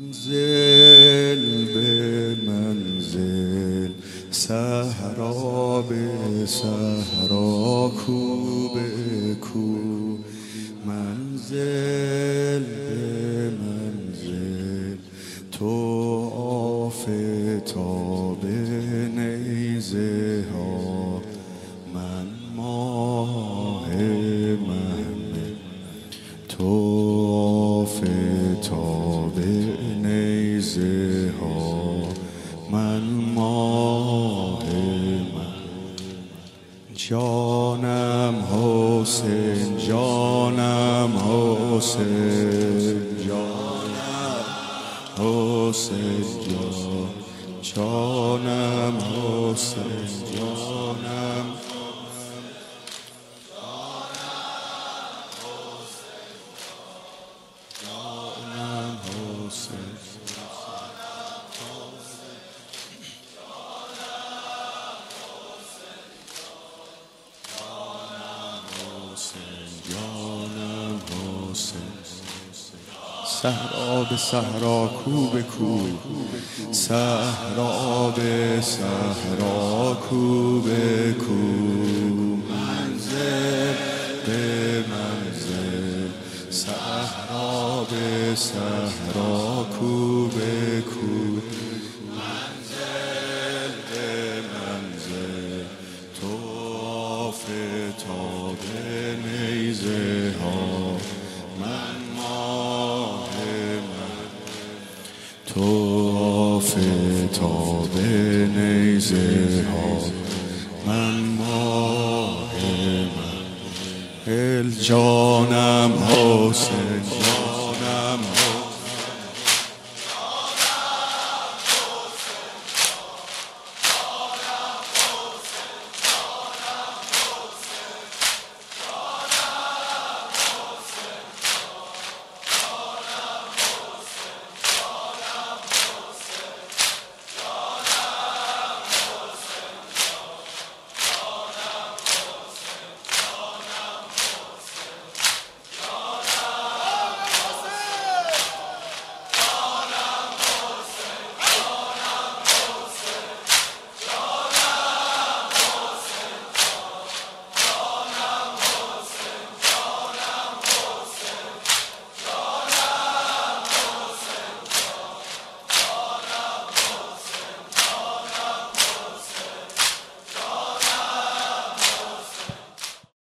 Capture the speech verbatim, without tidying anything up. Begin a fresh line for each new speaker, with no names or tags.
منزل به منزل، صحرا به صحرا، کو به کو، منزل به منزل، تو آفتاب نیزه ها، من ماه محمل، تو آفتاب نیزه ها، من ماه محمل. جانم حسین، جانم حسین، جانم حسین، جان جانم حسین، جانم جانم حسین، جانم حسین، صحرا به صحرا، کو به کو، صحرا به صحرا، کو به کو، منزل به منزل، صحرا به صحرا، کو به کو، منزل به منزل، تو آفتاب نیزه ها، من ماه من، تو آفتاب نیزه ها، من ماه من. ال جانم حسین،